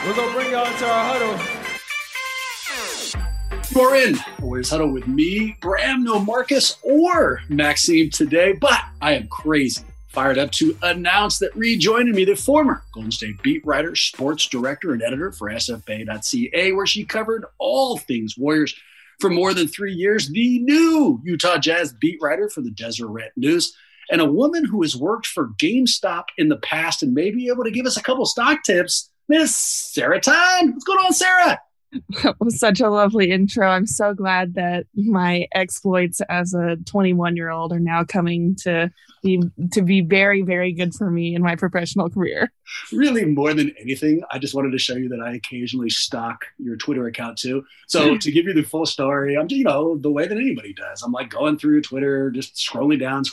We're going to bring y'all into our huddle. You're in Warriors Huddle with me, Bram, no Marcus, or Maxime today, but I am crazy fired up to announce that rejoining me, the former Golden State beat writer, sports director, and editor for SFBay.ca, where she covered all things Warriors for more than 3 years, the new Utah Jazz beat writer for the Deseret News, and a woman who has worked for GameStop in the past and may be able to give us a couple stock tips, Miss Sarah Time. What's going on, Sarah? That was such a lovely intro. I'm so glad that my exploits as a 21-year-old are now coming to be very, very good for me in my professional career. Really, more than anything, I just wanted to show you that I occasionally stalk your Twitter account too. So to give you the full story, I'm, the way that anybody does. I'm like going through Twitter, just scrolling down.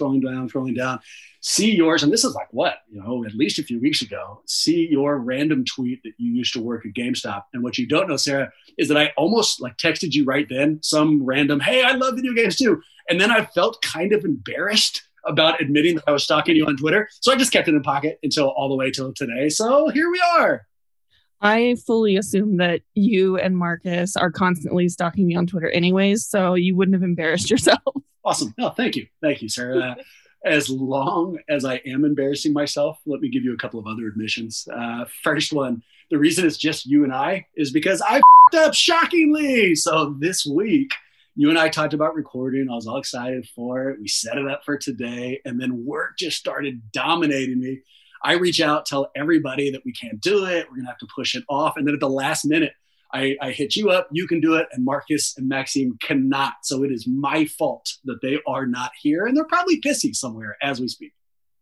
See yours, and this is like at least a few weeks ago, see your random tweet that you used to work at GameStop. And what you don't know, Sarah, is that I almost texted you right then, some random, hey, I love video games too. And then I felt kind of embarrassed about admitting that I was stalking you on Twitter. So I just kept it in pocket all the way till today. So here we are. I fully assume that you and Marcus are constantly stalking me on Twitter anyways, so you wouldn't have embarrassed yourself. Awesome. No, thank you. Thank you, Sarah. As long as I am embarrassing myself, let me give you a couple of other admissions. First one, the reason it's just you and I is because I f***ed up shockingly. So this week, you and I talked about recording. I was all excited for it. We set it up for today, and then work just started dominating me. I reach out, tell everybody that we can't do it. We're going to have to push it off. And then at the last minute, I hit you up, you can do it, and Marcus and Maxime cannot. So it is my fault that they are not here, and they're probably pissy somewhere as we speak.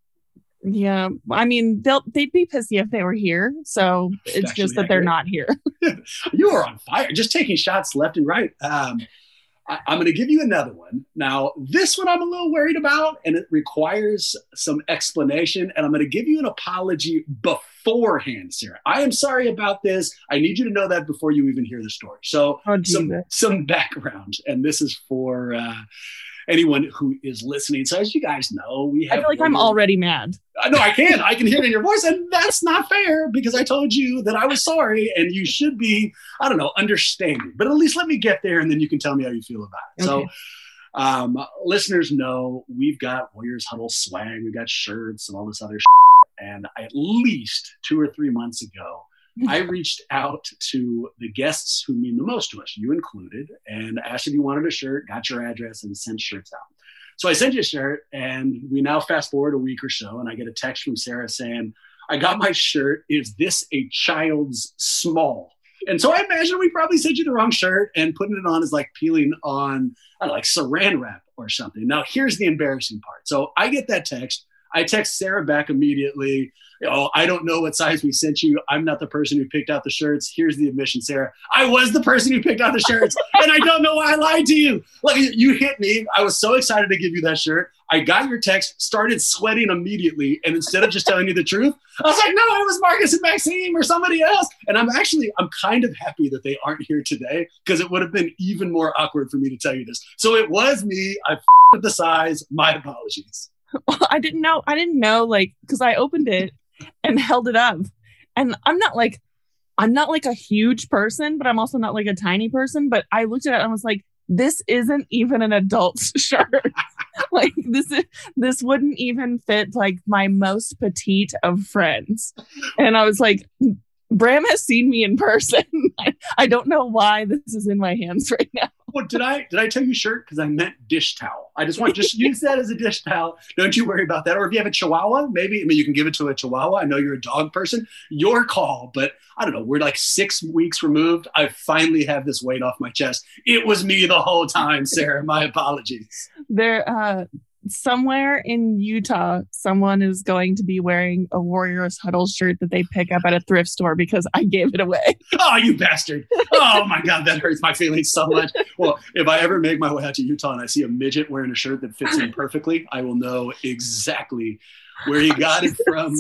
Yeah, I mean, they'd be pissy if they were here. So it's just that they're not here. You are on fire, just taking shots left and right. I'm going to give you another one. Now, this one I'm a little worried about, and it requires some explanation, and I'm going to give you an apology beforehand, Sarah. I am sorry about this. I need you to know that before you even hear the story. So some background, and this is for anyone who is listening. So as you guys know, I feel like I'm already mad. No, I can hear it in your voice, and that's not fair because I told you that I was sorry, and you should be, understanding. But at least let me get there, and then you can tell me how you feel about it. Okay. So listeners know we've got Warriors Huddle swag, we've got shirts and all this other shit. And at least 2 or 3 months ago, I reached out to the guests who mean the most to us, you included, and asked if you wanted a shirt, got your address, and sent shirts out. So I sent you a shirt, and we now fast forward a week or so, and I get a text from Sarah saying, I got my shirt. Is this a child's small? And so I imagine we probably sent you the wrong shirt, and putting it on is like peeling on, like saran wrap or something. Now, here's the embarrassing part. So I get that text. I text Sarah back immediately. I don't know what size we sent you. I'm not the person who picked out the shirts. Here's the admission, Sarah. I was the person who picked out the shirts, and I don't know why I lied to you. Like, you hit me. I was so excited to give you that shirt. I got your text, started sweating immediately, and instead of just telling you the truth, I was like, no, it was Marcus and Maxime or somebody else. And I'm kind of happy that they aren't here today because it would have been even more awkward for me to tell you this. So it was me. I f***ed up the size. My apologies. Well, I didn't know, because I opened it and held it up, and I'm not like a huge person, but I'm also not like a tiny person. But I looked at it and was like, this isn't even an adult's shirt. Like this wouldn't even fit like my most petite of friends. And I was like, Bram has seen me in person. I don't know why this is in my hands right now. Well, did I tell you shirt? Because I meant dish towel. I just use that as a dish towel. Don't you worry about that. Or if you have a Chihuahua, maybe, you can give it to a Chihuahua. I know you're a dog person. Your call. But I don't know. We're like 6 weeks removed. I finally have this weight off my chest. It was me the whole time, Sarah. My apologies. Somewhere in Utah, someone is going to be wearing a Warriors Huddle shirt that they pick up at a thrift store because I gave it away. Oh, you bastard. Oh, my God, that hurts my feelings so much. Well, if I ever make my way out to Utah and I see a midget wearing a shirt that fits in perfectly, I will know exactly where he got it from.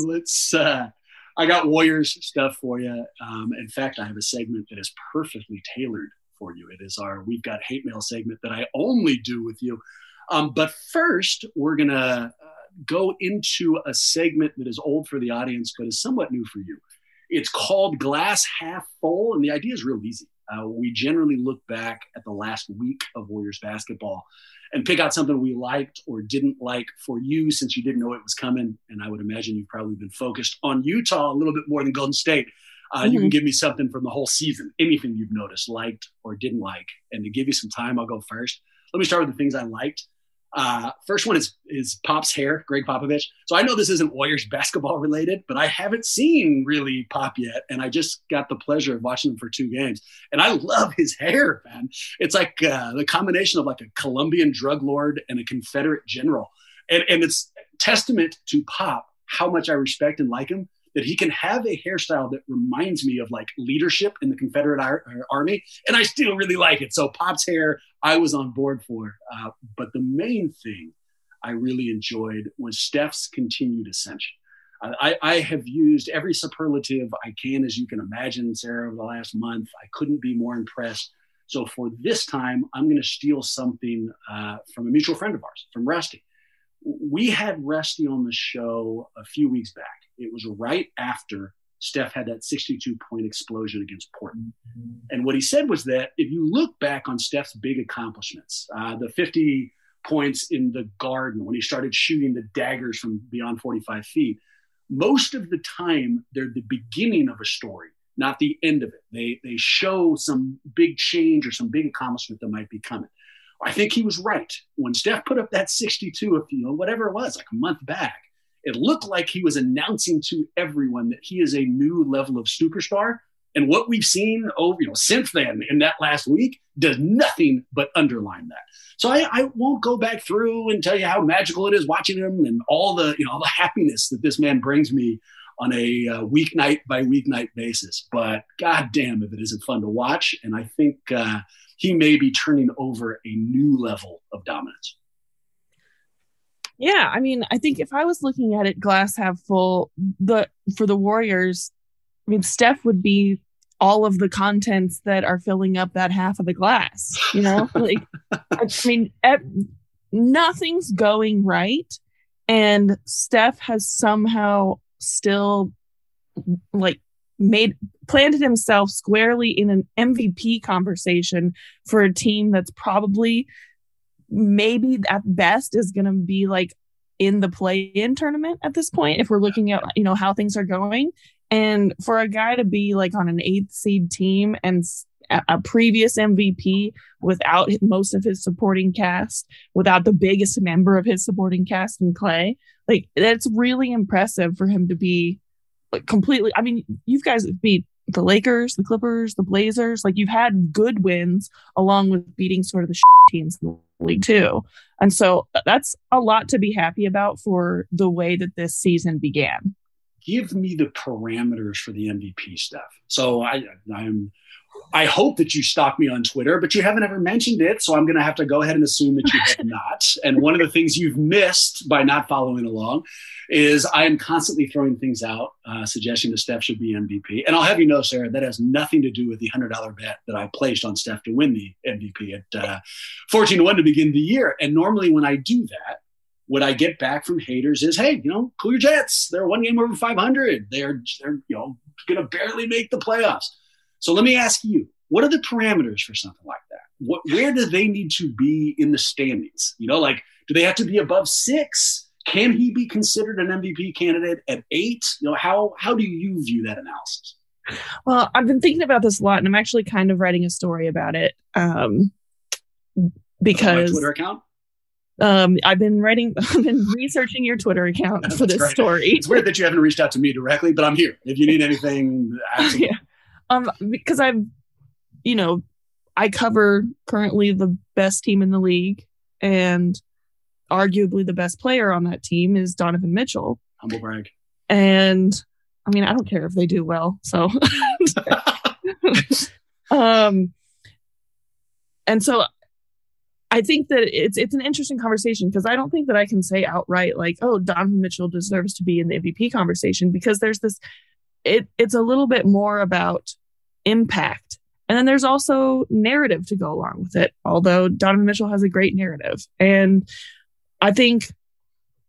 I got Warriors stuff for you. In fact, I have a segment that is perfectly tailored for you. It is our We've Got Hate Mail segment that I only do with you. But first, we're going to go into a segment that is old for the audience, but is somewhat new for you. It's called Glass Half Full, and the idea is real easy. We generally look back at the last week of Warriors basketball and pick out something we liked or didn't like for you, since you didn't know it was coming. And I would imagine you've probably been focused on Utah a little bit more than Golden State. You can give me something from the whole season, anything you've noticed, liked or didn't like. And to give you some time, I'll go first. Let me start with the things I liked. First one is Pop's hair, Greg Popovich. So I know this isn't Warriors basketball related, but I haven't seen really Pop yet. And I just got the pleasure of watching him for 2 games. And I love his hair, man. It's like the combination of like a Colombian drug lord and a Confederate general. And it's testament to Pop how much I respect and like him, that he can have a hairstyle that reminds me of like leadership in the Confederate Army. And I still really like it. So Pop's hair, I was on board for. But the main thing I really enjoyed was Steph's continued ascension. I have used every superlative I can, as you can imagine, Sarah, over the last month. I couldn't be more impressed. So for this time, I'm going to steal something from a mutual friend of ours, from Rusty. We had Rusty on the show a few weeks back. It was right after Steph had that 62-point explosion against Portland. And what he said was that if you look back on Steph's big accomplishments, the 50 points in the Garden when he started shooting the daggers from beyond 45 feet, most of the time they're the beginning of a story, not the end of it. They show some big change or some big accomplishment that might be coming. I think he was right. When Steph put up that 62, whatever it was, like a month back, it looked like he was announcing to everyone that he is a new level of superstar. And what we've seen since then in that last week does nothing but underline that. So I won't go back through and tell you how magical it is watching him and all the happiness that this man brings me on a weeknight by weeknight basis. But God damn if it isn't fun to watch. And I think he may be turning over a new level of dominance. Yeah, I mean, I think if I was looking at it glass half full, for the Warriors, I mean, Steph would be all of the contents that are filling up that half of the glass. Like, I mean, nothing's going right, and Steph has somehow still like planted himself squarely in an MVP conversation for a team that's probably, maybe at best, is going to be like in the play-in tournament at this point, if we're looking at how things are going. And for a guy to be like on an 8th seed team and a previous MVP without most of his supporting cast, without the biggest member of his supporting cast in Clay, like, that's really impressive for him to be like completely. I mean, you guys beat the Lakers, the Clippers, the Blazers. Like, you've had good wins along with beating sort of the teams in the league too. And so that's a lot to be happy about for the way that this season began. Give me the parameters for the MVP stuff. So I hope that you stalk me on Twitter, but you haven't ever mentioned it. So I'm going to have to go ahead and assume that you have not. And one of the things you've missed by not following along is I am constantly throwing things out, suggesting that Steph should be MVP. And I'll have you know, Sarah, that has nothing to do with the $100 bet that I placed on Steph to win the MVP at 14-1 to begin the year. And normally when I do that, what I get back from haters is, hey, cool your Jets. They're 1 game over 500. They're going to barely make the playoffs. So let me ask you, what are the parameters for something like that? Where do they need to be in the standings? Do they have to be above 6? Can he be considered an MVP candidate at 8? How do you view that analysis? Well, I've been thinking about this a lot, and I'm actually kind of writing a story about it because Twitter account. I've been researching your Twitter account for this story. It's weird that you haven't reached out to me directly, but I'm here. If you need anything, absolutely. Yeah. Because I cover currently the best team in the league, and arguably the best player on that team is Donovan Mitchell. Humble brag. And I mean, I don't care if they do well. So, and so I think that it's an interesting conversation, because I don't think that I can say outright like, oh, Donovan Mitchell deserves to be in the MVP conversation, because there's this, it's a little bit more about impact. And then there's also narrative to go along with it, although Donovan Mitchell has a great narrative. And I think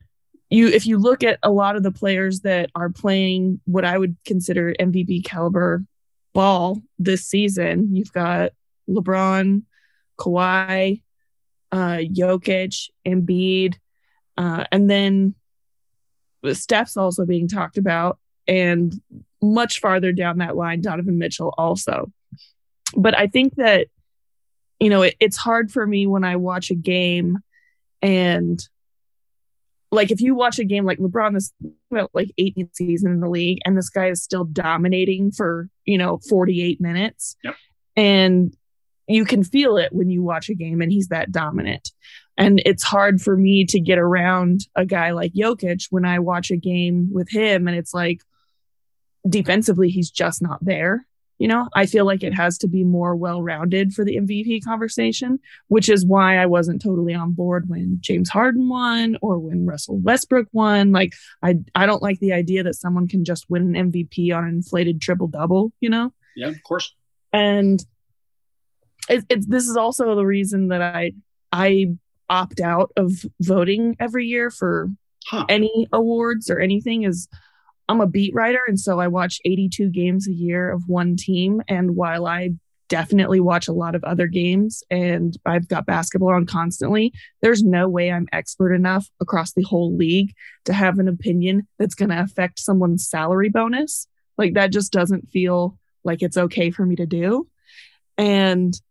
if you look at a lot of the players that are playing what I would consider MVP caliber ball this season, you've got LeBron, Kawhi, Jokic, Embiid, and then Steph's also being talked about, and much farther down that line, Donovan Mitchell also. But I think that, it's hard for me when I watch a game and like if you watch a game like LeBron, this like 18th season in the league, and this guy is still dominating for 48 minutes, yep. And you can feel it when you watch a game, and he's that dominant. And it's hard for me to get around a guy like Jokic when I watch a game with him, and it's like defensively he's just not there. I feel like it has to be more well-rounded for the MVP conversation, which is why I wasn't totally on board when James Harden won or when Russell Westbrook won. Like, I don't like the idea that someone can just win an MVP on an inflated triple-double, Yeah, of course. And this is also the reason that I opt out of voting every year for any awards or anything is I'm a beat writer, and so I watch 82 games a year of one team. And while I definitely watch a lot of other games and I've got basketball on constantly, there's no way I'm expert enough across the whole league to have an opinion that's going to affect someone's salary bonus. Like, that just doesn't feel like it's okay for me to do. And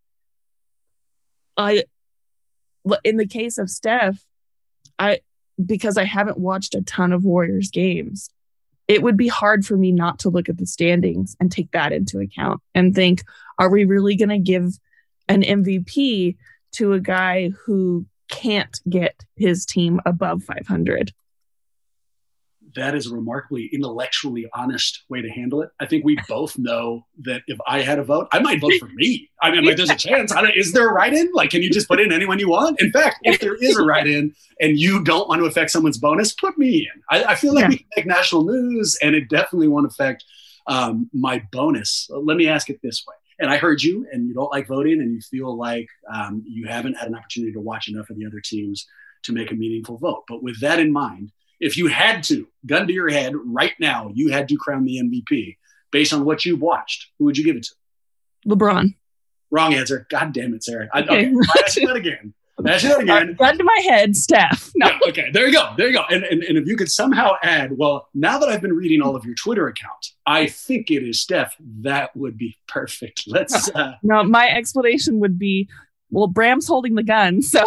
in the case of Steph, because I haven't watched a ton of Warriors games, it would be hard for me not to look at the standings and take that into account and think, are we really going to give an MVP to a guy who can't get his team above 500? That is a remarkably intellectually honest way to handle it. I think we both know that if I had a vote, I might vote for me. I mean, like, there's a chance. Is there a write-in? Like, can you just put in anyone you want? In fact, if there is a write-in and you don't want to affect someone's bonus, put me in. I feel like we can make national news, and it definitely won't affect my bonus. Let me ask it this way. And I heard you, and you don't like voting, and you feel like you haven't had an opportunity to watch enough of the other teams to make a meaningful vote. But with that in mind, if you had to, gun to your head right now, you had to crown the MVP based on what you've watched, who would you give it to? LeBron. Wrong answer. God damn it, Sarah. Okay. I'll ask you that again. Gun to my head, Steph. No. Yeah, okay, there you go. And if you could somehow add, well, now that I've been reading all of your Twitter accounts, I think it is Steph. That would be perfect. Let's. No, my explanation would be, well, Bram's holding the gun, so.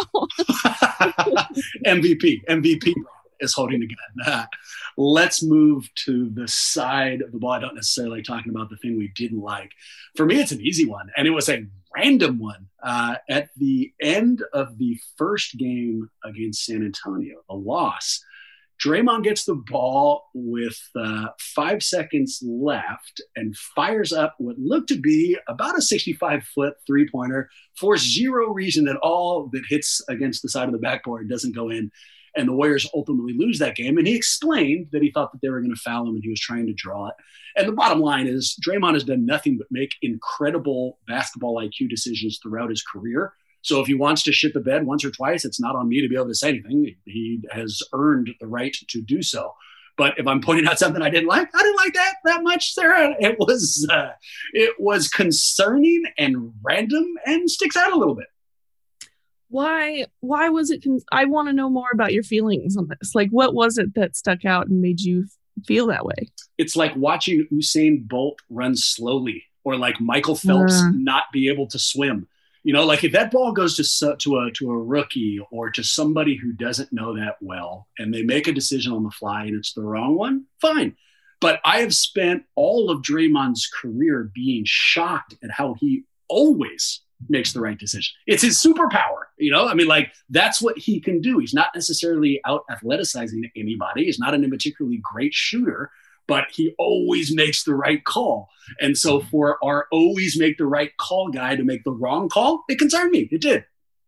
MVP is holding the gun. Let's move to the side of the ball. I don't necessarily like talking about the thing we didn't like. For me, it's an easy one, and it was a random one. At the end of the first game against San Antonio, a loss, Draymond gets the ball with 5 seconds left and fires up what looked to be about a 65-foot three-pointer for zero reason at all that hits against the side of the backboard, doesn't go in. And the Warriors ultimately lose that game. And he explained that he thought that they were going to foul him and he was trying to draw it. And the bottom line is Draymond has done nothing but make incredible basketball IQ decisions throughout his career. So if he wants to shit the bed once or twice, it's not on me to be able to say anything. He has earned the right to do so. But if I'm pointing out something I didn't like that much, Sarah. It was concerning and random and sticks out a little bit. Why was it? I want to know more about your feelings on this. Like, what was it that stuck out and made you feel that way? It's like watching Usain Bolt run slowly, or like Michael Phelps not be able to swim. You know, like if that ball goes to a rookie or to somebody who doesn't know that well, and they make a decision on the fly and it's the wrong one, fine. But I have spent all of Draymond's career being shocked at how he always makes the right decision. It's his superpower, you know? I mean, like, that's what he can do. He's not necessarily out athleticizing anybody. He's not a particularly great shooter, but he always makes the right call. And so for our always make the right call guy to make the wrong call, it concerned me. It did.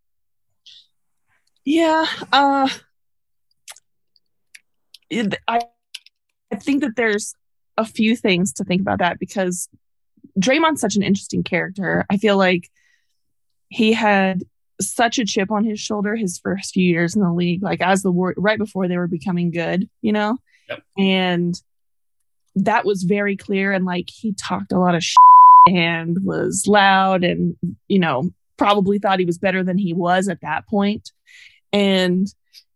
Yeah. I think that there's a few things to think about that, because Draymond's such an interesting character. I feel like he had such a chip on his shoulder his first few years in the league, like right before they were becoming good, Yep. And that was very clear. And like, he talked a lot of and was loud and, probably thought he was better than he was at that point. And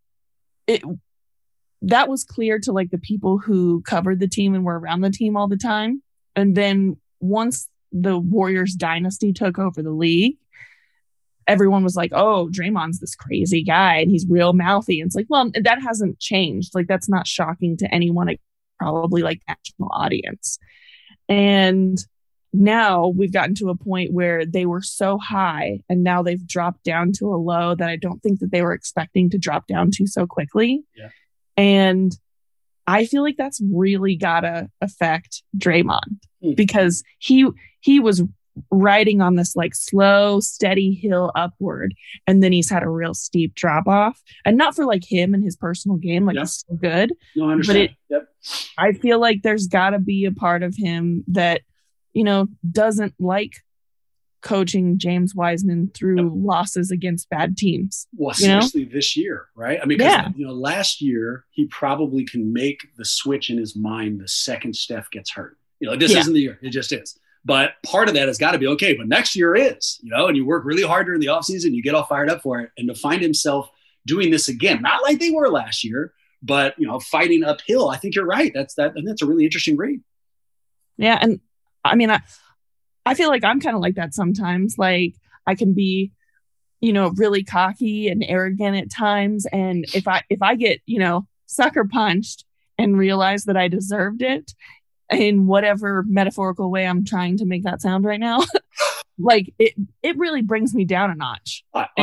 that was clear to like the people who covered the team and were around the team all the time. And then once the Warriors dynasty took over the league, everyone was like, oh, Draymond's this crazy guy and he's real mouthy. And it's like, well, that hasn't changed. Like, that's not shocking to anyone, probably like national audience. And now we've gotten to a point where they were so high and now they've dropped down to a low that I don't think that they were expecting to drop down to so quickly. Yeah. And I feel like that's really gotta affect Draymond because he was riding on this like slow, steady hill upward. And then he's had a real steep drop off, and not for like him and his personal game, like it's so good. No, I understand. But I feel like there's gotta be a part of him that, doesn't like coaching James Wiseman through losses against bad teams. Well, seriously, this year, right? I mean, last year he probably can make the switch in his mind the second Steph gets hurt. This isn't the year. It just is. But part of that has got to be okay. But next year is, and you work really hard during the offseason, you get all fired up for it. And to find himself doing this again, not like they were last year, but, fighting uphill, I think you're right. That's a really interesting read. Yeah. And I mean, I feel like I'm kind of like that sometimes. Like I can be, really cocky and arrogant at times. And if I get, sucker punched and realize that I deserved it in whatever metaphorical way I'm trying to make that sound right now, like it really brings me down a notch.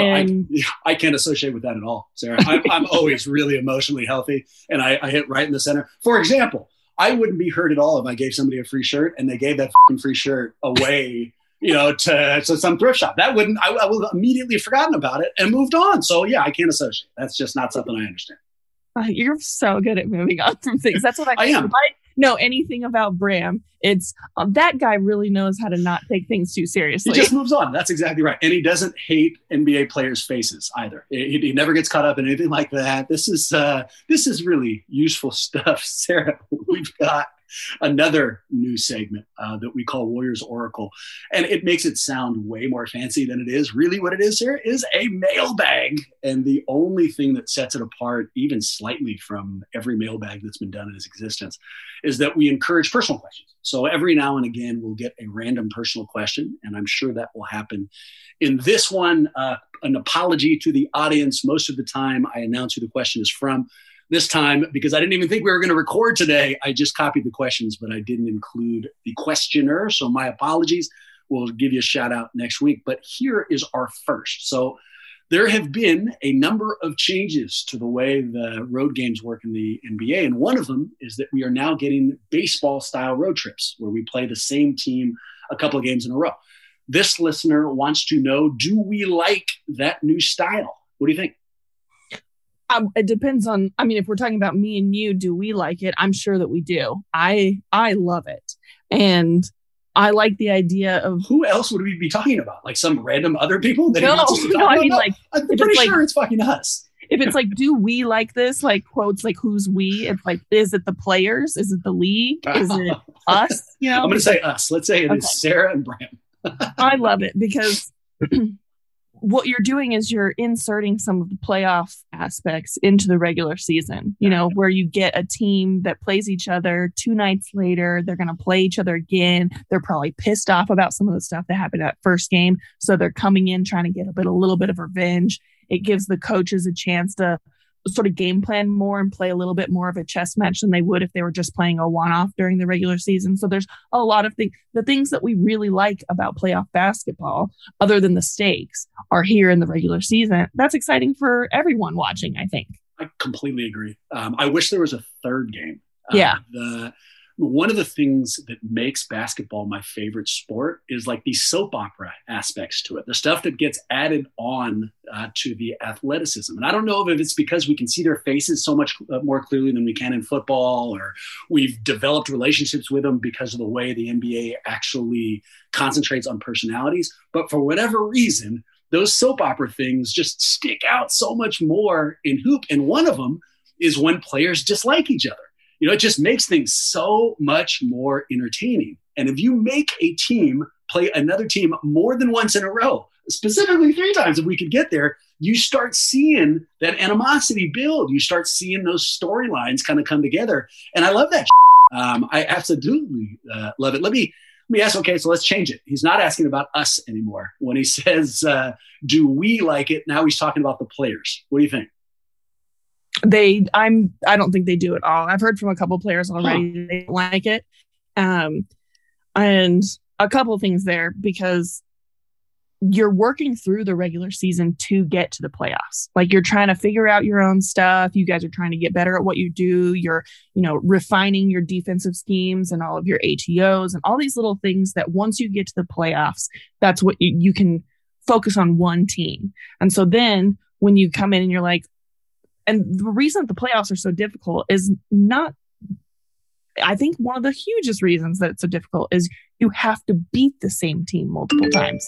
I can't associate with that at all, Sarah. I'm always really emotionally healthy, and I hit right in the center. For example, I wouldn't be hurt at all if I gave somebody a free shirt and they gave that free shirt away, to some thrift shop. That wouldn't, I would have immediately forgotten about it and moved on. So yeah, I can't associate. That's just not something I understand. You're so good at moving on from things. That's what I am. If I know anything about Bram, it's that guy really knows how to not take things too seriously. He just moves on. That's exactly right. And he doesn't hate NBA players' faces either. He never gets caught up in anything like that. This is really useful stuff, Sarah. We've got another new segment that we call Warriors Oracle. And it makes it sound way more fancy than it is. Really what it is, Sarah, is a mailbag. And the only thing that sets it apart even slightly from every mailbag that's been done in its existence is that we encourage personal questions. So every now and again, we'll get a random personal question, and I'm sure that will happen in this one. An apology to the audience. Most of the time, I announce who the question is from. This time, because I didn't even think we were going to record today, I just copied the questions, but I didn't include the questioner. So my apologies. We'll give you a shout out next week. But here is our first. So there have been a number of changes to the way the road games work in the NBA. And one of them is that we are now getting baseball-style road trips where we play the same team a couple of games in a row. This listener wants to know, do we like that new style? What do you think? It depends on, if we're talking about me and you, do we like it? I'm sure that we do. I love it. And I like the idea of... Who else would we be talking about? Like some random other people? That I'm pretty sure it's fucking us. If it's like, do we like this? Like quotes, like who's we? It's like, is it the players? Is it the league? Is it us? I'm going to say us. Let's say it is Sarah and Bram. I love it because... what you're doing is you're inserting some of the playoff aspects into the regular season, where you get a team that plays each other 2 nights later. They're going to play each other again. They're probably pissed off about some of the stuff that happened at first game. So they're coming in trying to get a little bit of revenge. It gives the coaches a chance to sort of game plan more and play a little bit more of a chess match than they would if they were just playing a one-off during the regular season. So there's a lot of things. The things that we really like about playoff basketball, other than the stakes, are here in the regular season. That's exciting for everyone watching, I think. I completely agree. I wish there was a third game. Yeah. One of the things that makes basketball my favorite sport is like these soap opera aspects to it, the stuff that gets added on to the athleticism. And I don't know if it's because we can see their faces so much more clearly than we can in football, or we've developed relationships with them because of the way the NBA actually concentrates on personalities. But for whatever reason, those soap opera things just stick out so much more in hoop. And one of them is when players dislike each other. It just makes things so much more entertaining. And if you make a team play another team more than once in a row, specifically 3 times if we could get there, you start seeing that animosity build. You start seeing those storylines kind of come together. And I love that. I absolutely love it. Let me ask, okay, so let's change it. He's not asking about us anymore. When he says, do we like it? Now he's talking about the players. What do you think? I don't think they do at all. I've heard from a couple players already they don't like it. And a couple things there, because you're working through the regular season to get to the playoffs. Like, you're trying to figure out your own stuff. You guys are trying to get better at what you do. You're, refining your defensive schemes and all of your ATOs and all these little things that once you get to the playoffs, that's what you can focus on one team. And so then when you come in and you're like, and the reason that the playoffs are so difficult is not, I think one of the hugest reasons that it's so difficult is you have to beat the same team multiple times.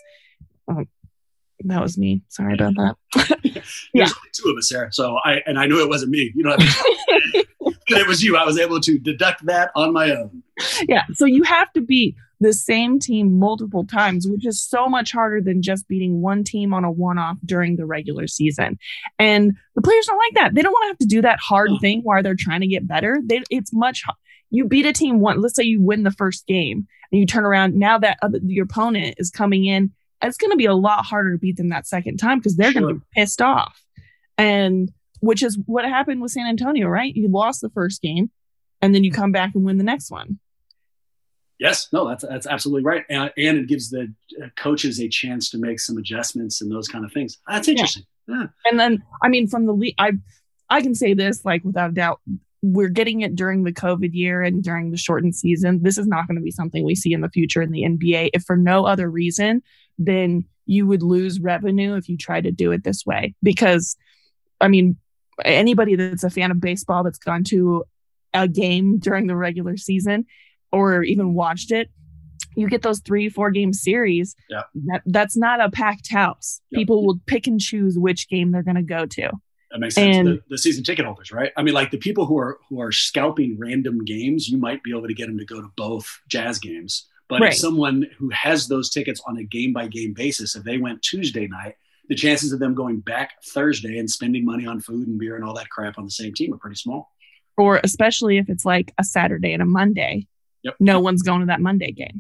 That was me. Sorry about that. There's only 2 of us, Sarah. So I knew it wasn't me. You don't have to but it was you. I was able to deduct that on my own. Yeah. So you have to beat the same team multiple times, which is so much harder than just beating one team on a one-off during the regular season. And the players don't like that. They don't want to have to do that hard thing while they're trying to get better. It's much. You beat a team once. Let's say you win the first game and you turn around. Now that your opponent is coming in, it's going to be a lot harder to beat them that second time because they're going to be pissed off. And which is what happened with San Antonio, right? You lost the first game and then you come back and win the next one. Yes, no, that's absolutely right. And it gives the coaches a chance to make some adjustments and those kind of things. That's interesting. Yeah. And then, from the league, I can say this, like, without a doubt, we're getting it during the COVID year and during the shortened season. This is not going to be something we see in the future in the NBA. If for no other reason, then you would lose revenue if you try to do it this way. Because, anybody that's a fan of baseball that's gone to a game during the regular season or even watched it, you get those 3-4 game series. Yeah. That's not a packed house. Yep. People will pick and choose which game they're going to go to. That makes sense. And the season ticket holders, right? Like the people who are scalping random games, you might be able to get them to go to both Jazz games. But if someone who has those tickets on a game-by-game basis, if they went Tuesday night, the chances of them going back Thursday and spending money on food and beer and all that crap on the same team are pretty small. Or especially if it's like a Saturday and a Monday, no one's going to that Monday game.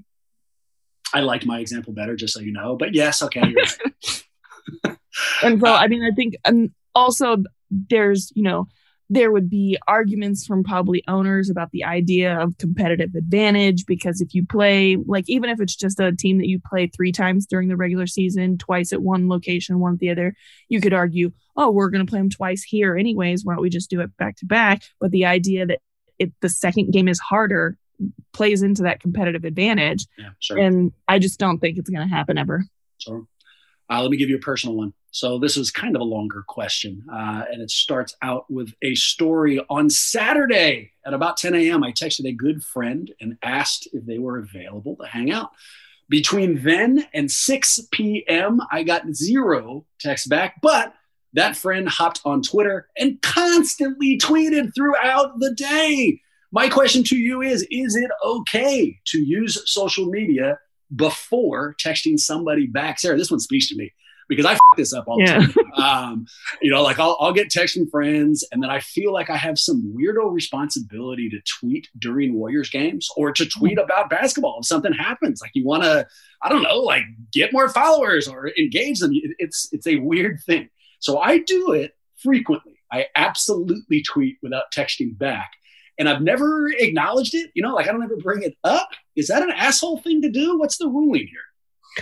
I like my example better, just so you know. But yes, okay, you're right. And so, I think also there's, there would be arguments from probably owners about the idea of competitive advantage, because if you play, like, even if it's just a team that you play 3 times during the regular season, twice at one location, one at the other, you could argue, oh, we're going to play them twice here anyways. Why don't we just do it back to back? But the idea that the second game is harder plays into that competitive advantage. Yeah, sure. And I just don't think it's going to happen ever. Sure. Let me give you a personal one. So this is kind of a longer question, and it starts out with a story. On Saturday at about 10 a.m., I texted a good friend and asked if they were available to hang out. Between then and 6 p.m., I got 0 texts back, but that friend hopped on Twitter and constantly tweeted throughout the day. My question to you is it okay to use social media before texting somebody back? Sarah, this one speaks to me because I f*** this up all the time. I'll get texts from friends, and then I feel like I have some weirdo responsibility to tweet during Warriors games or to tweet about basketball if something happens. Like, you want to, I don't know, like, get more followers or engage them. It's a weird thing. So I do it frequently. I absolutely tweet without texting back. And I've never acknowledged it. I don't ever bring it up. Is that an asshole thing to do? What's the ruling here?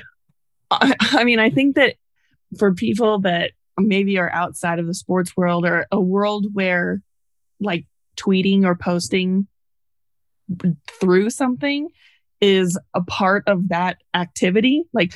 I think that for people that maybe are outside of the sports world, or a world where, like, tweeting or posting through something is a part of that activity. Like,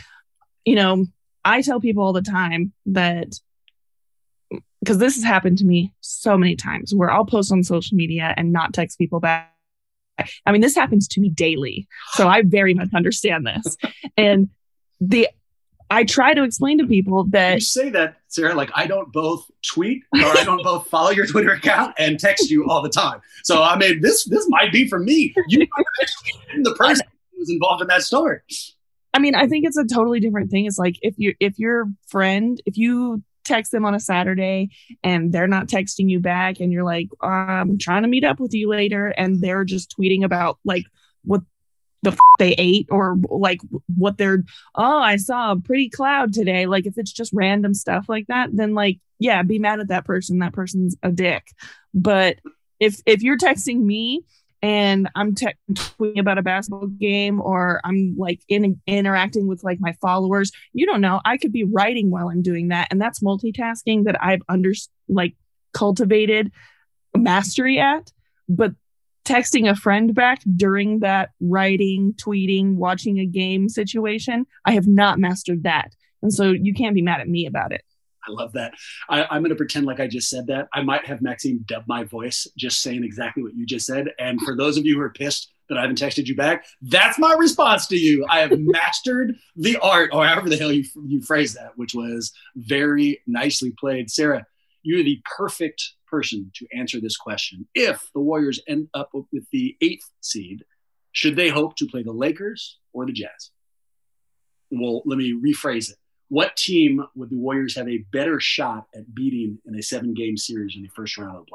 I tell people all the time that, because this has happened to me so many times, where I'll post on social media and not text people back. This happens to me daily. So I very much understand this. And I try to explain to people that you say that, Sarah, like I don't both tweet or I don't both follow your Twitter account and text you all the time. So I mean, this might be for me. You might have actually been the person who was involved in that story. I mean, I think it's a totally different thing. It's like if your friend, if you text them on a Saturday and they're not texting you back and you're like, I'm trying to meet up with you later, and they're just tweeting about like what the they ate or like what they're, oh, I saw a pretty cloud today. Like if it's just random stuff like that, then like, yeah, be mad at that person. That person's a dick. But if you're texting me and I'm tweeting about a basketball game, or I'm like interacting with like my followers, you don't know, I could be writing while I'm doing that. And that's multitasking that I've cultivated mastery at. But texting a friend back during that writing, tweeting, watching a game situation, I have not mastered that. And so you can't be mad at me about it. I love that. I'm going to pretend like I just said that. I might have Maxime dub my voice just saying exactly what you just said. And for those of you who are pissed that I haven't texted you back, that's my response to you. I have mastered the art, or however the hell you phrased that, which was very nicely played. Sarah, you're the perfect person to answer this question. If the Warriors end up with the 8th seed, should they hope to play the Lakers or the Jazz? Well, let me rephrase it. What team would the Warriors have a better shot at beating in a 7-game series in the first round of the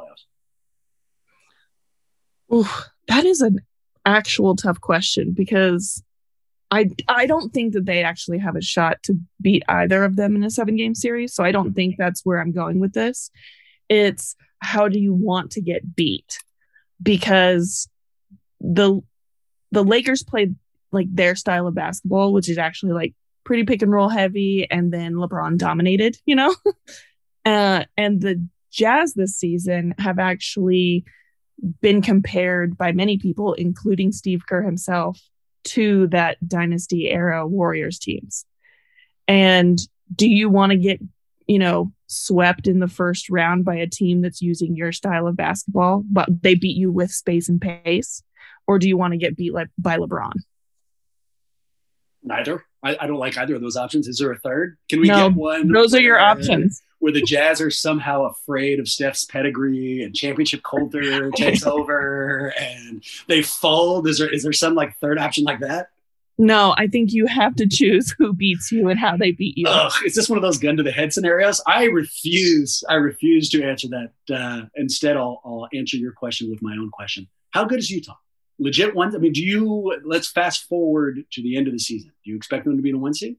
playoffs? Ooh, that is an actual tough question, because I don't think that they actually have a shot to beat either of them in a 7-game series. So I don't think that's where I'm going with this. It's how do you want to get beat? Because the Lakers played like their style of basketball, which is actually like pretty pick and roll heavy, and then LeBron dominated, you know? And the Jazz this season have actually been compared by many people, including Steve Kerr himself, to that dynasty era Warriors teams. And do you want to get, swept in the first round by a team that's using your style of basketball, but they beat you with space and pace? Or do you want to get beat by LeBron? Neither. I don't like either of those options. Is there a third? Can we get one? Those are your options. Where the Jazz are somehow afraid of Steph's pedigree and championship culture takes over and they fold. Is there some like third option like that? No, I think you have to choose who beats you and how they beat you. Is this one of those gun to the head scenarios? I refuse to answer that. Instead, I'll answer your question with my own question. How good is Utah? Legit one. I mean, let's fast forward to the end of the season. Do you expect them to be the 1 seed?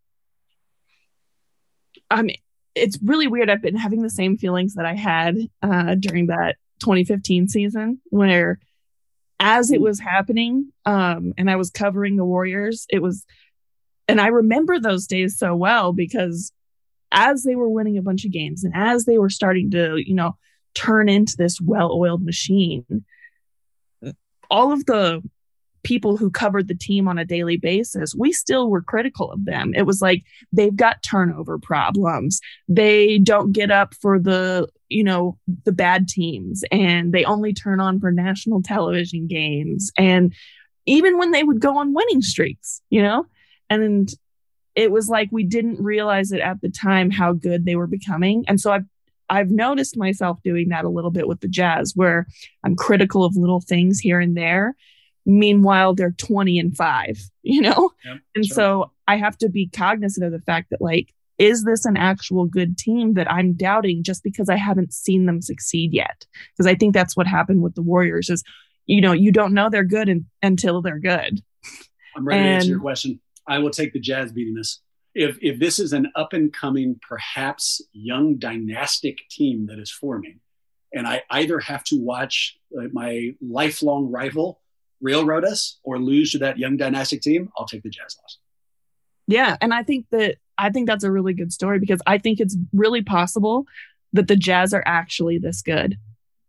I mean, it's really weird. I've been having the same feelings that I had during that 2015 season, where as it was happening and I was covering the Warriors, and I remember those days so well, because as they were winning a bunch of games and as they were starting to, turn into this well-oiled machine, all of the people who covered the team on a daily basis, we still were critical of them. It was like, they've got turnover problems. They don't get up for the bad teams, and they only turn on for national television games. And even when they would go on winning streaks, and it was like, we didn't realize it at the time how good they were becoming. And so I've noticed myself doing that a little bit with the Jazz, where I'm critical of little things here and there. Meanwhile, they're 20-5, Yep, and sure. So I have to be cognizant of the fact that, like, is this an actual good team that I'm doubting just because I haven't seen them succeed yet? Because I think that's what happened with the Warriors is, you don't know they're good until they're good. I'm ready to answer your question. I will take the Jazz beating us. If this is an up-and-coming, perhaps young dynastic team that is forming, and I either have to watch my lifelong rival railroad us or lose to that young dynastic team, I'll take the Jazz loss. Yeah, and I think that's a really good story, because I think it's really possible that the Jazz are actually this good.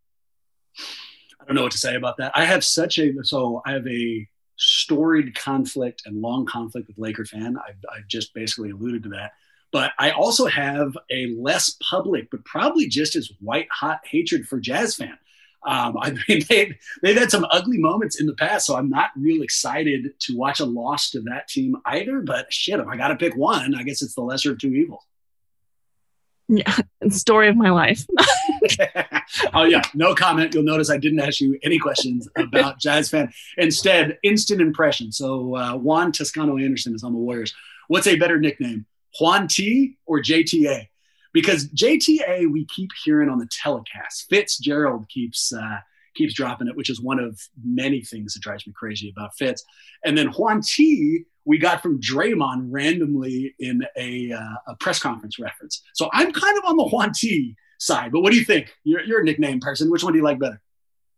I don't know what to say about that. I have a storied conflict and long conflict with Laker fan. I've just basically alluded to that. But I also have a less public, but probably just as white hot hatred for Jazz fan. I mean, they've had some ugly moments in the past, so I'm not real excited to watch a loss to that team either. But shit, if I got to pick one, I guess it's the lesser of two evils. Yeah, story of my life. Oh yeah, no comment. You'll notice I didn't ask you any questions about Jazz fan. Instead, instant impression. So Juan Toscano Anderson is on the Warriors. What's a better nickname, Juan T or JTA? Because JTA we keep hearing on the telecast. Fitzgerald keeps dropping it, which is one of many things that drives me crazy about Fitz. And then Juan T we got from Draymond randomly in a press conference reference. So I'm kind of on the Juan T side, but what do you think? You're a nickname person. Which one do you like better?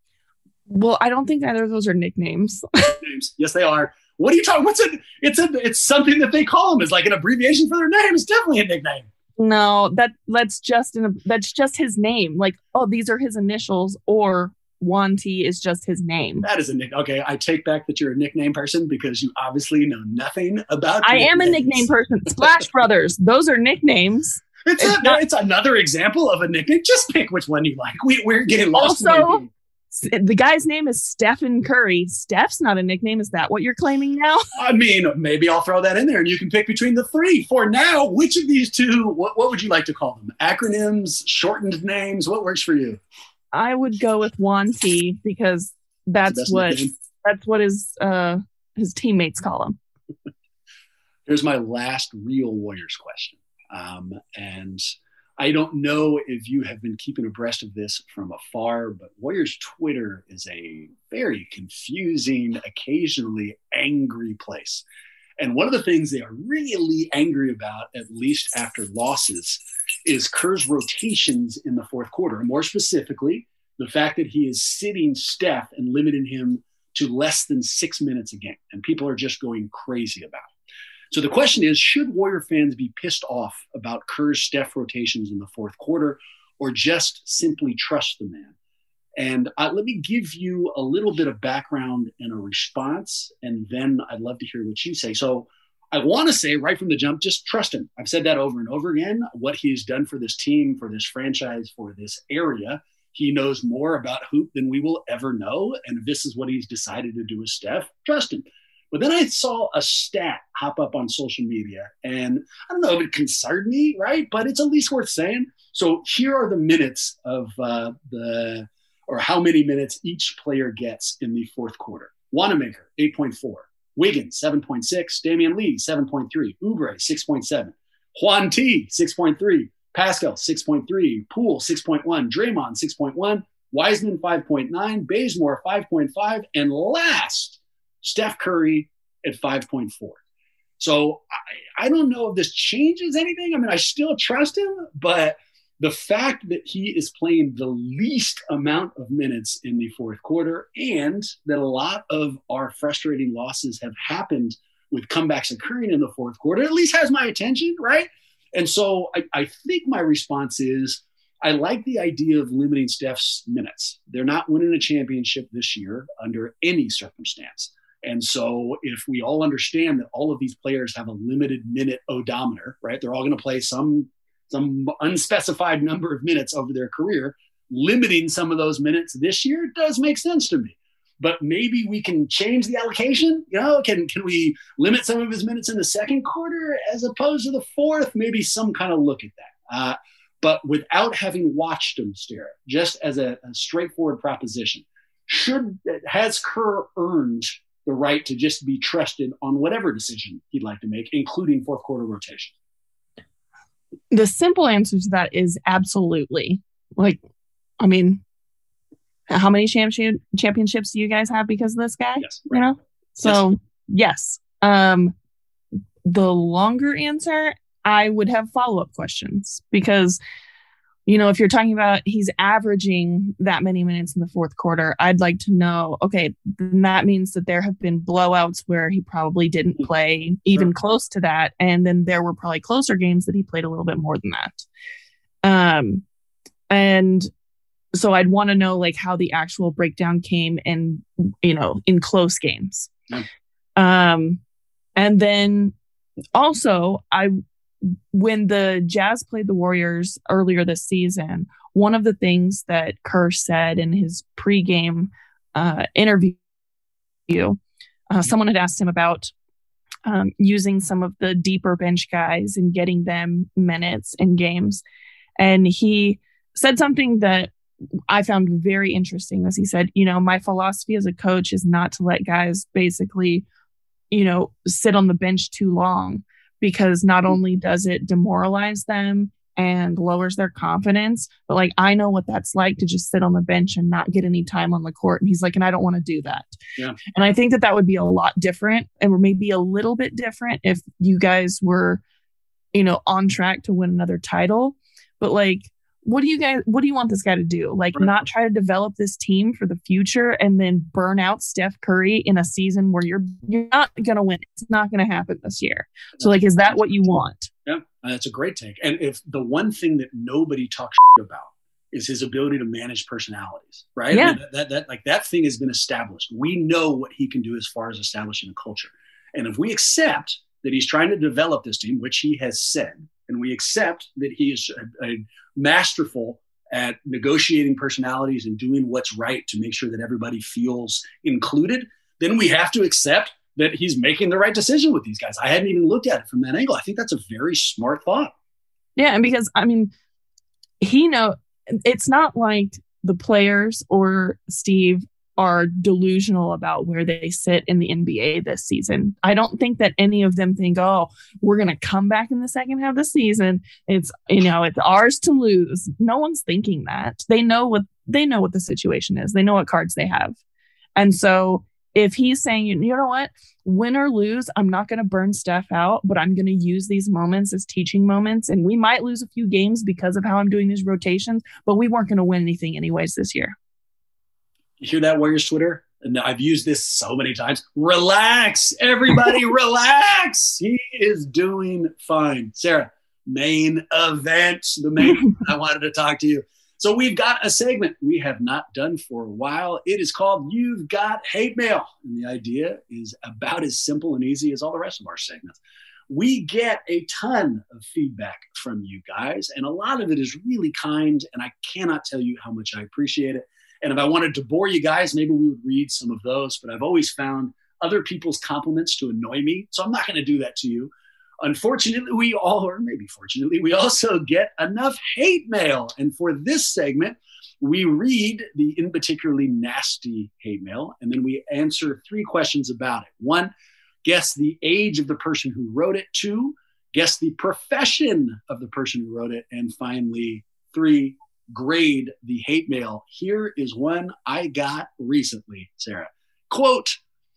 Well, I don't think either of those are nicknames. Names. Yes, they are. What are you talking? It's something that they call them. It's like an abbreviation for their name. It's definitely a nickname. No, that's just his name. Like, oh, these are his initials, or Juan T is just his name. That is a nick. Okay, I take back that you're a nickname person because you obviously know nothing about. I am a nickname person. Splash Brothers. Those are nicknames. It's another example of a nickname. Just pick which one you like. We're getting lost. Also, the guy's name is Stephen Curry. Steph's not a nickname. Is that what you're claiming now? I mean, maybe I'll throw that in there and you can pick between the three. For now, which of these two, what would you like to call them? Acronyms, shortened names? What works for you? I would go with Juan T because that's what his teammates call him. Here's my last real Warriors question. And I don't know if you have been keeping abreast of this from afar, but Warriors Twitter is a very confusing, occasionally angry place. And one of the things they are really angry about, at least after losses, is Kerr's rotations in the fourth quarter. And more specifically, the fact that he is sitting Steph and limiting him to less than 6 minutes a game. And people are just going crazy about it. So the question is, should Warrior fans be pissed off about Kerr's Steph rotations in the fourth quarter, or just simply trust the man? And let me give you a little bit of background and a response, and then I'd love to hear what you say. So I want to say right from the jump, just trust him. I've said that over and over again, what he's done for this team, for this franchise, for this area. He knows more about hoop than we will ever know, and if this is what he's decided to do with Steph, trust him. But then I saw a stat hop up on social media, and I don't know if it concerned me, right? But it's at least worth saying. So here are the minutes of how many minutes each player gets in the fourth quarter. Wanamaker, 8.4. Wiggins, 7.6. Damian Lee, 7.3. Oubre, 6.7. Juan T, 6.3. Pascal, 6.3. Poole, 6.1. Draymond, 6.1. Wiseman, 5.9. Bazemore, 5.5. And last, Steph Curry at 5.4. So I don't know if this changes anything. I mean, I still trust him, but the fact that he is playing the least amount of minutes in the fourth quarter, and that a lot of our frustrating losses have happened with comebacks occurring in the fourth quarter, at least has my attention, right? And so I think my response is, I like the idea of limiting Steph's minutes. They're not winning a championship this year under any circumstance. And so if we all understand that all of these players have a limited minute odometer, right? They're all going to play some unspecified number of minutes over their career. Limiting some of those minutes this year does make sense to me. But maybe we can change the allocation. You know, can we limit some of his minutes in the second quarter as opposed to the fourth? Maybe some kind of look at that. But without having watched him stare, just as a straightforward proposition, has Kerr earned the right to just be trusted on whatever decision he'd like to make, including fourth quarter rotation? The simple answer to that is absolutely. Like, I mean, how many championships do you guys have because of this guy? Yes, right. You know? So, yes. The longer answer, I would have follow-up questions because, you know, if you're talking about he's averaging that many minutes in the fourth quarter, I'd like to know, okay, then that means that there have been blowouts where he probably didn't play even close to that. And then there were probably closer games that he played a little bit more than that. And so I'd want to know like how the actual breakdown came in, you know, in close games. Yeah. And then also when the Jazz played the Warriors earlier this season, one of the things that Kerr said in his pregame interview, someone had asked him about using some of the deeper bench guys and getting them minutes in games. And he said something that I found very interesting, as he said, my philosophy as a coach is not to let guys basically, sit on the bench too long, because not only does it demoralize them and lowers their confidence, but like, I know what that's like to just sit on the bench and not get any time on the court. And he's like, and I don't want to do that. Yeah. And I think that would be a lot different, and maybe a little bit different if you guys were, on track to win another title. But like, what do you want this guy to do? Like, not try to develop this team for the future and then burn out Steph Curry in a season where you're not going to win. It's not going to happen this year. So like, is that what you want? Yeah, that's a great take. And if the one thing that nobody talks about is his ability to manage personalities, right? Yeah. I mean, that thing has been established. We know what he can do as far as establishing a culture. And if we accept that he's trying to develop this team, which he has said, and we accept that he is a masterful at negotiating personalities and doing what's right to make sure that everybody feels included, then we have to accept that he's making the right decision with these guys. I hadn't even looked at it from that angle. I think that's a very smart thought. Yeah, and because, I mean, it's not like the players or Steve are delusional about where they sit in the NBA this season. I don't think that any of them think, oh, we're going to come back in the second half of the season. It's ours to lose. No one's thinking that. They know what the situation is. They know what cards they have. And so if he's saying, you know what, win or lose, I'm not going to burn Steph out, but I'm going to use these moments as teaching moments. And we might lose a few games because of how I'm doing these rotations, but we weren't going to win anything anyways this year. You hear that, Warriors Twitter? And I've used this so many times. Relax, everybody, relax. He is doing fine. Sarah, main event, the main I wanted to talk to you. So we've got a segment we have not done for a while. It is called You've Got Hate Mail. And the idea is about as simple and easy as all the rest of our segments. We get a ton of feedback from you guys, and a lot of it is really kind, and I cannot tell you how much I appreciate it. And if I wanted to bore you guys, maybe we would read some of those, but I've always found other people's compliments to annoy me, so I'm not going to do that to you. Unfortunately, we also get enough hate mail. And for this segment, we read the in particularly nasty hate mail, and then we answer 3 questions about it. 1, guess the age of the person who wrote it. 2, guess the profession of the person who wrote it. And finally, 3, grade the hate mail. Here is one I got recently, Sarah. Quote,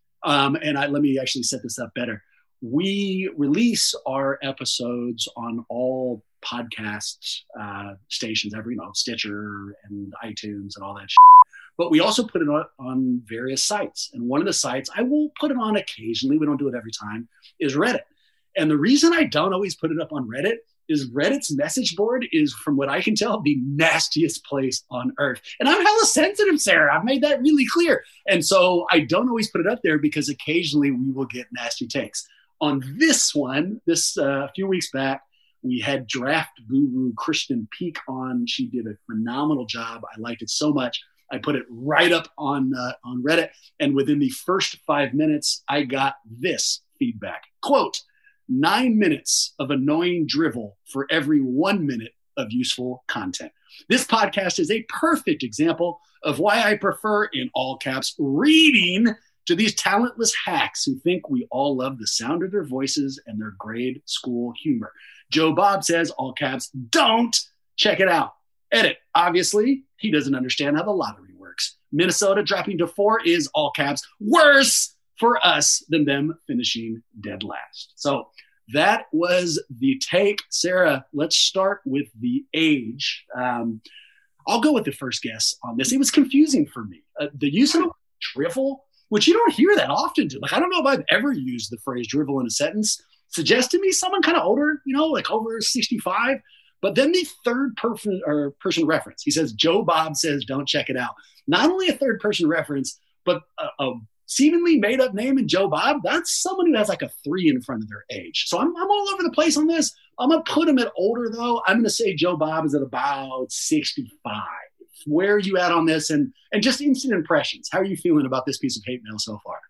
let me actually set this up better. We release our episodes on all podcast stations, Stitcher and iTunes and all that shit. But we also put it on various sites. And one of the sites I will put it on occasionally, we don't do it every time, is Reddit. And the reason I don't always put it up on Reddit is Reddit's message board is, from what I can tell, the nastiest place on earth. And I'm hella sensitive, Sarah. I've made that really clear. And so I don't always put it up there because occasionally we will get nasty takes. On this one, a few weeks back, we had draft guru Kristen Peak on. She did a phenomenal job. I liked it so much. I put it right up on Reddit. And within the first 5 minutes, I got this feedback. Quote, 9 minutes of annoying drivel for every 1 minute of useful content. This podcast is a perfect example of why I prefer, in all caps, reading to these talentless hacks who think we all love the sound of their voices and their grade school humor. Joe Bob says, all caps, don't check it out. Edit. Obviously, he doesn't understand how the lottery works. Minnesota dropping to 4 is, all caps, worse for us than them finishing dead last. So that was the take. Sarah, let's start with the age. I'll go with the first guess on this. It was confusing for me. The use of drivel, which you don't hear that often. I don't know if I've ever used the phrase drivel in a sentence. Suggests to me someone kind of older, like over 65. But then the third person reference. He says, Joe Bob says, don't check it out. Not only a third person reference, but a seemingly made up name in Joe Bob, that's someone who has like a 3 in front of their age. So I'm all over the place on this. I'm going to put him at older, though. I'm going to say Joe Bob is at about 65. Where are you at on this? And just instant impressions. How are you feeling about this piece of hate mail so far?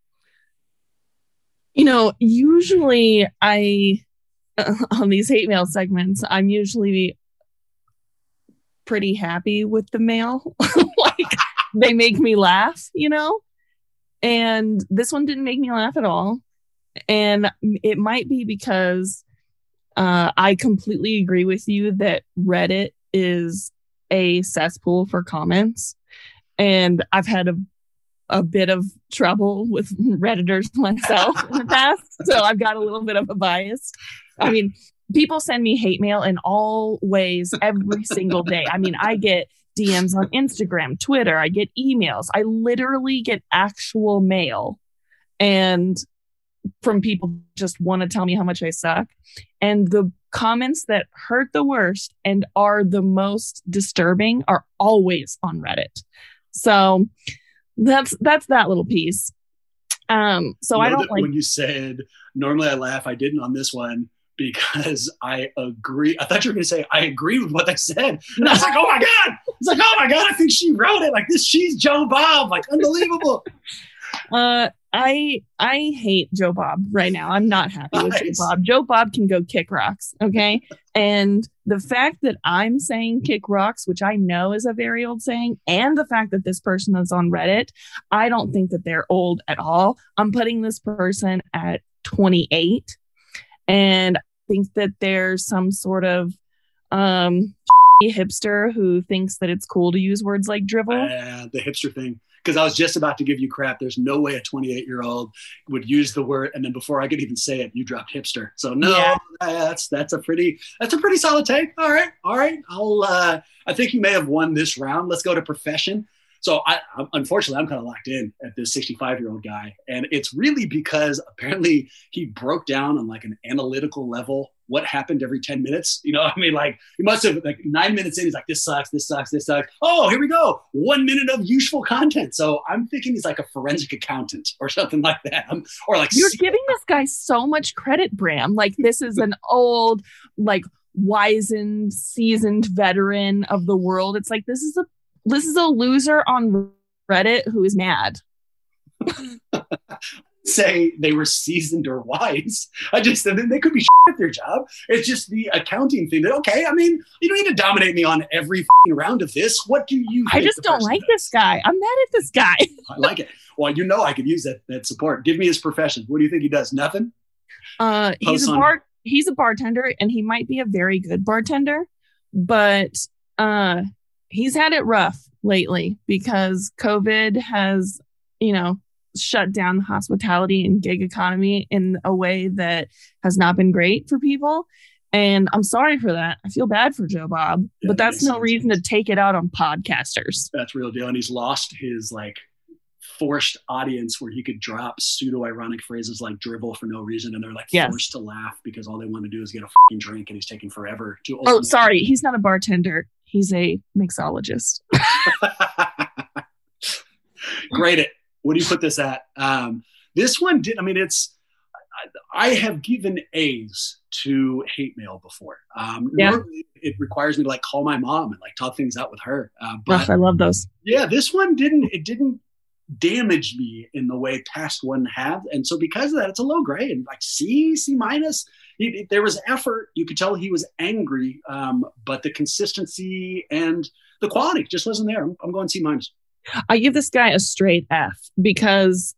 Usually on these hate mail segments, I'm usually pretty happy with the mail. Like, they make me laugh, and this one didn't make me laugh at all. And it might be because I completely agree with you that Reddit is a cesspool for comments, and I've had a bit of trouble with Redditors myself in the past, so I've got a little bit of a bias. I mean, people send me hate mail in all ways every single day. I mean, I get DMs on Instagram, Twitter, I get emails. I literally get actual mail, and from people just want to tell me how much I suck. And the comments that hurt the worst and are the most disturbing are always on Reddit. So that's that little piece. So I don't like when you said normally I laugh. I didn't on this one because I agree. I thought you were going to say I agree with what they said, and I was like, oh my god! It's like, oh my god! I think she wrote it like this. She's Joe Bob, like unbelievable. I hate Joe Bob right now. I'm not happy with Joe Bob. Joe Bob can go kick rocks, okay? And the fact that I'm saying kick rocks, which I know is a very old saying, and the fact that this person is on Reddit, I don't think that they're old at all. I'm putting this person at 28, and I think that there's some sort of hipster who thinks that it's cool to use words like drivel. The hipster thing. Because I was just about to give you crap. There's no way a 28-year-old would use the word, and then before I could even say it, you dropped hipster. So no, yeah. that's a pretty solid take. All right. I think you may have won this round. Let's go to profession. So unfortunately, I'm kind of locked in at this 65-year-old guy, and it's really because apparently he broke down on like an analytical level what happened every 10 minutes. I mean, like he must have like 9 minutes in. He's like, this sucks. Oh, here we go. 1 minute of useful content. So I'm thinking he's like a forensic accountant or something like that. Or like you're giving this guy so much credit, Bram. Like this is an old, like wizened, seasoned veteran of the world. It's like this is a loser on Reddit who is mad. Say they were seasoned or wise. They could be shit at their job. It's just the accounting thing that, okay, I mean, you don't need to dominate me on every round of this. What do you think? I just don't like this guy. I'm mad at this guy. I like it. Well, I could use that support. Give me his profession. What do you think he does? Nothing? He's a bartender, and he might be a very good bartender, but he's had it rough lately because COVID has, shut down the hospitality and gig economy in a way that has not been great for people. And I'm sorry for that. I feel bad for Joe Bob, but that's no reason to take it out on podcasters. That's real deal. And he's lost his like forced audience where he could drop pseudo-ironic phrases like drivel for no reason. And they're like forced to laugh because all they want to do is get a fucking drink, and he's taking forever to. Oh, sorry. He's not a bartender. He's a mixologist. Grade it. What do you put this at? This one did. I mean, I have given A's to hate mail before. Normally it requires me to like call my mom and like talk things out with her. But I love those. Yeah, this one didn't. It didn't damage me in the way past one have, and so because of that, it's a low grade, like C minus. There was effort. You could tell he was angry, but the consistency and the quality just wasn't there. I'm going C minus. I give this guy a straight F because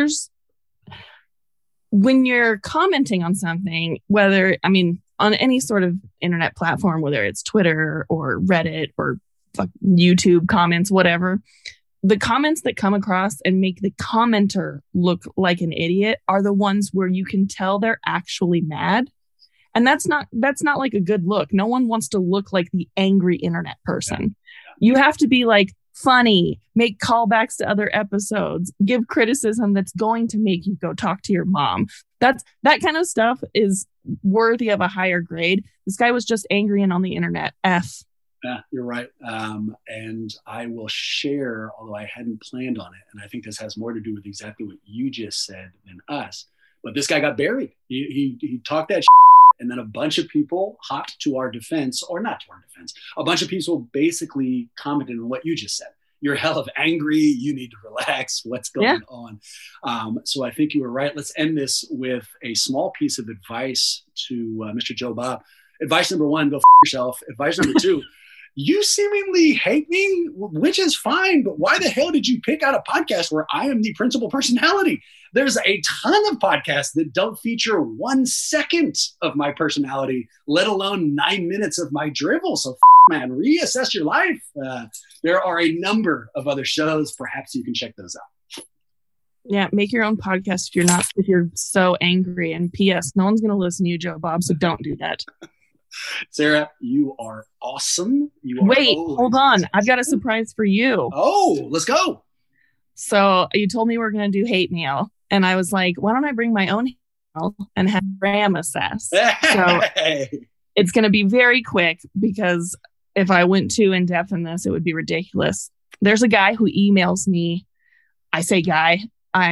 when you're commenting on something, on any sort of internet platform, whether it's Twitter or Reddit or YouTube comments, whatever, the comments that come across and make the commenter look like an idiot are the ones where you can tell they're actually mad. And that's not like a good look. No one wants to look like the angry internet person. You have to be like, funny, make callbacks to other episodes, give criticism that's going to make you go talk to your mom. That kind of stuff is worthy of a higher grade. This guy was just angry and on the internet. F. Yeah, you're right. And I will share, although I hadn't planned on it, and I think this has more to do with exactly what you just said than us. But this guy got buried. He talked that and then a bunch of people hopped to our defense, or not to our defense. A bunch of people basically commented on what you just said. You're hell of angry. You need to relax. What's going on? So I think you were right. Let's end this with a small piece of advice to Mr. Joe Bob. Advice number one, go f yourself. Advice number two, you seemingly hate me, which is fine, but why the hell did you pick out a podcast where I am the principal personality? There's a ton of podcasts that don't feature 1 second of my personality, let alone 9 minutes of my drivel. So, man, reassess your life. There are a number of other shows. Perhaps you can check those out. Yeah, make your own podcast if you're so angry. And P.S., no one's going to listen to you, Joe Bob, so don't do that. Sarah, you are awesome. Wait, hold on. I've got a surprise for you. Oh, let's go. So you told me we're going to do hate mail. And I was like, why don't I bring my own hate mail and have Graham assess? So it's going to be very quick because if I went too in depth in this, it would be ridiculous. There's a guy who emails me. I say guy.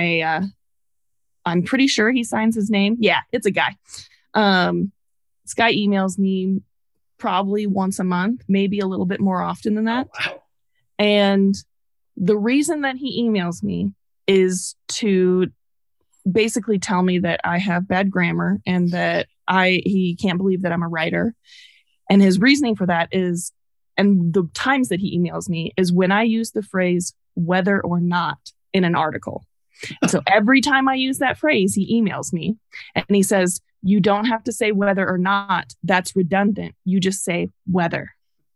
I'm pretty sure he signs his name. Yeah, it's a guy. This guy emails me probably once a month, maybe a little bit more often than that. Oh, wow. And the reason that he emails me is to basically tell me that I have bad grammar and that he can't believe that I'm a writer. And his reasoning for that is, and the times that he emails me is when I use the phrase whether or not in an article. And so every time I use that phrase, he emails me and he says, you don't have to say whether or not. That's redundant. You just say whether.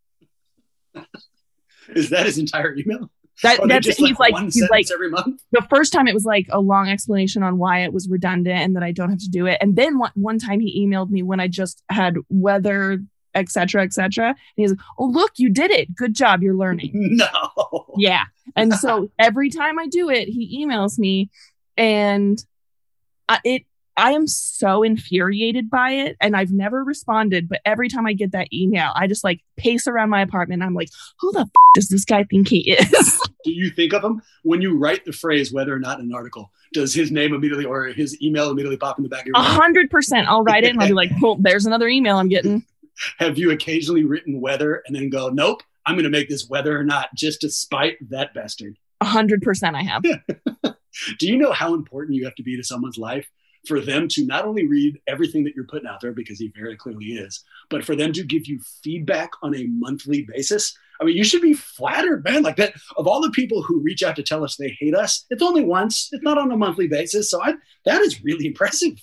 Is that his entire email? That's it. He's like every month. The first time it was like a long explanation on why it was redundant and that I don't have to do it. And then one time he emailed me when I just had whether, etc., etc. And he's like, "Oh, look, you did it. Good job. You're learning." No. Yeah. And so every time I do it, he emails me, and I am so infuriated by it, and I've never responded, but every time I get that email, I just like pace around my apartment. I'm like, who the does this guy think he is? Do you think of him when you write the phrase whether or not in an article? Does his name immediately or his email immediately pop in the back of your mind? 100%. I'll write it and I'll be like, cool, there's another email I'm getting. Have you occasionally written whether and then go, nope, I'm going to make this whether or not just to spite that bastard? 100% I have. Do you know how important you have to be to someone's life for them to not only read everything that you're putting out there, because he very clearly is, but for them to give you feedback on a monthly basis? I mean, you should be flattered, man. Like that, of all the people who reach out to tell us they hate us, it's only once. It's not on a monthly basis. So that is really impressive.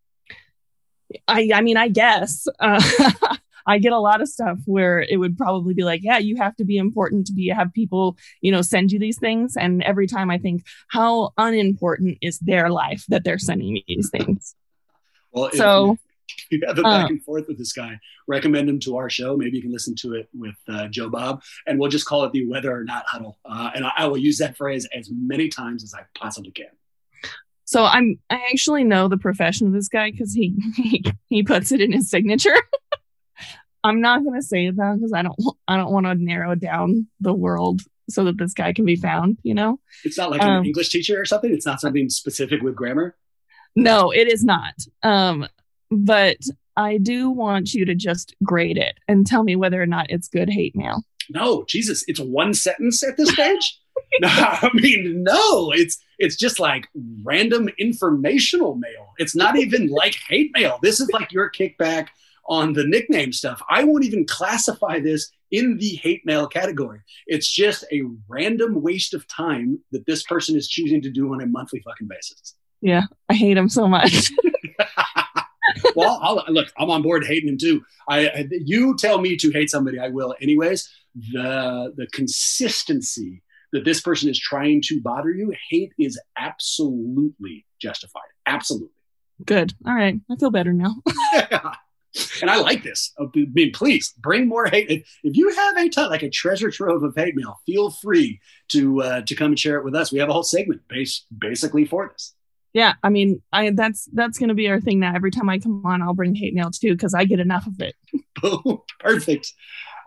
I mean, I guess I get a lot of stuff where it would probably be like, yeah, you have to be important to have people, send you these things. And every time I think, how unimportant is their life that they're sending me these things? Well, if you have a back and forth with this guy, recommend him to our show. Maybe you can listen to it with Joe Bob, and we'll just call it the whether or not huddle. And I will use that phrase as many times as I possibly can. So I actually know the profession of this guy because he puts it in his signature. I'm not going to say it though because I don't want to narrow down the world so that this guy can be found. It's not like an English teacher or something. It's not something specific with grammar. No, it is not. But I do want you to just grade it and tell me whether or not it's good hate mail. No, Jesus, it's one sentence at this stage. No, I mean, no, it's just like random informational mail. It's not even like hate mail. This is like your kickback on the nickname stuff. I won't even classify this in the hate mail category. It's just a random waste of time that this person is choosing to do on a monthly fucking basis. Yeah, I hate him so much. Well, look, I'm on board hating him too. You tell me to hate somebody, I will anyways. The consistency that this person is trying to bother you, hate is absolutely justified. Absolutely. Good. All right. I feel better now. And I like this. I mean, please bring more hate. If you have a treasure trove of hate mail, feel free to come and share it with us. We have a whole segment basically for this. Yeah, I mean, that's going to be our thing now. Every time I come on, I'll bring hate mail too because I get enough of it. Boom. Perfect.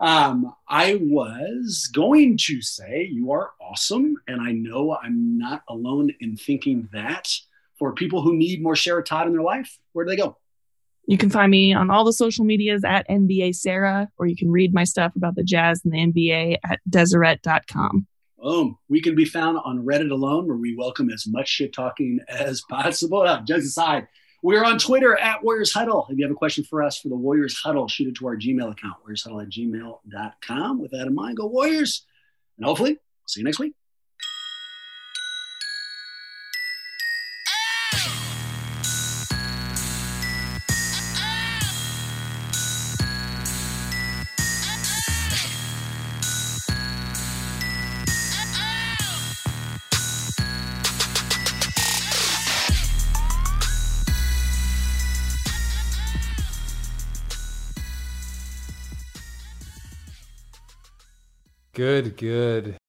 I was going to say you are awesome, and I know I'm not alone in thinking that. For people who need more Sarah Todd in their life, where do they go? You can find me on all the social medias at NBA Sarah, or you can read my stuff about the Jazz and the NBA at Deseret.com. Boom. We can be found on Reddit alone, where we welcome as much shit talking as possible. Jokes aside, we're on Twitter at Warriors Huddle. If you have a question for us for the Warriors Huddle, shoot it to our Gmail account, warriorshuddle@gmail.com. With that in mind, go Warriors. And hopefully, see you next week. Good.